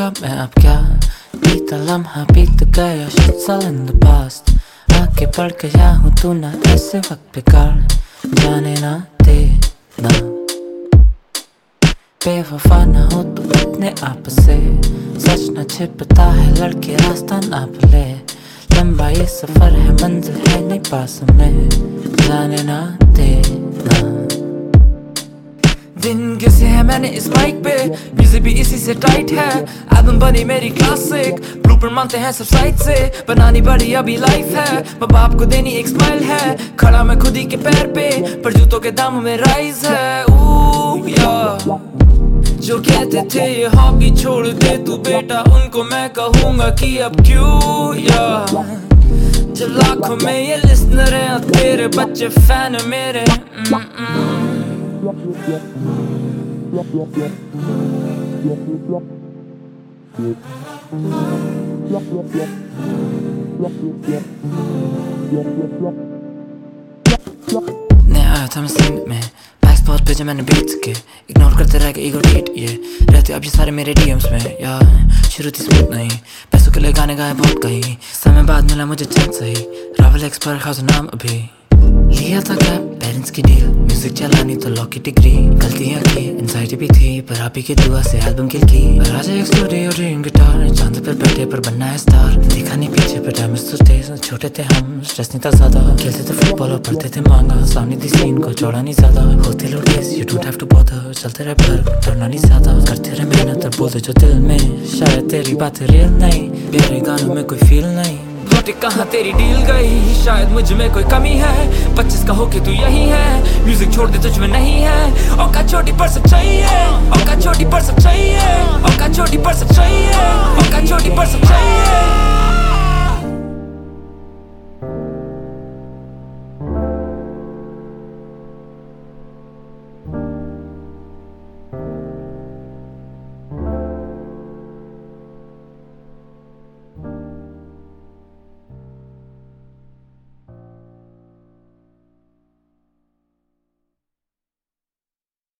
करूँगा मैं अब क्या, बीता लम्हा बीत गया shit's all in the past। आगे बढ़ गया हूँ तू ना ऐसे वक्त बेकार जाने ना देना, बेवफा ना हो तू अपने आप से, सच न छिपता है लड़के रास्ता नाप ले, लंबा ये सफर है मंजिल है नहीं पास में जाने ना देना। दिन किसे है मैंने इस माइक पे, म्यूजिक भी इसी से टाइट है, एल्बम बनी मेरी क्लासिक, ब्लूप्रिंट मानते हैं सब साइड से, बनानी बड़ी अभी लाइफ है, माँ बाप को देनी एक स्माइल है, खड़ा मैं खुद ही के पैर पे, पर जूतों के दाम में राइज है। या जो कहते थे ये हॉबी छोड़ दे तू बेटा, उनको मैं कहूँगा कि अब क्यों, या जब लाखों में ये लिस्नर हैं तेरे बच्चे फैन मेरे। नया आया था मैं सीन में, बैक स्पॉट पे जब मैंने बीट्स के इग्नोर करते रह गए ईगो टीट, ये रहते अब ये सारे मेरे डीएम्स में, या शुरू थी स्मूथ नहीं, पैसों के लिए गाने गाए बहुत कहीं, समय बाद मिला मुझे चैन सही, रावल एक्सपर्ट खास नाम अभी, लिया था क्या पेरेंट्स की डील, म्यूजिक चलानी तो लॉ की डिग्री, गलतियां की एंजाइटी भी थी पर आप ही की दुआ से एल्बम किल की, राजा एक स्टूडियो ड्रीम गिटार, चांद पर बैठे पर बनना है स्टार, देखा नहीं पीछे पर टाइम सोचते, छोटे थे हम स्ट्रेस नहीं था ज्यादा, खेलते थे फुटबॉल और पढ़ते थे मांगा, सामने थी सीन को चौड़ा नहीं ज्यादा, होते लोग you don't have to bother, चलते रहे पर डरना नहीं ज्यादा, करते रहे मेहनत और बोलते जो दिल में, शायद तेरी बातें रियल नहीं, मेरे गानों में कोई फील नहीं, कहाँ तेरी डील गई, शायद मुझ में कोई कमी है, 25 का होके तू यही है, म्यूजिक छोड़ दे तुझ में नहीं है, औकात छोटी पर सच्चाई है, औकात छोटी पर सच्चाई है, औकात छोटी पर सच्चाई है, औकात छोटी पर सच्चाई है।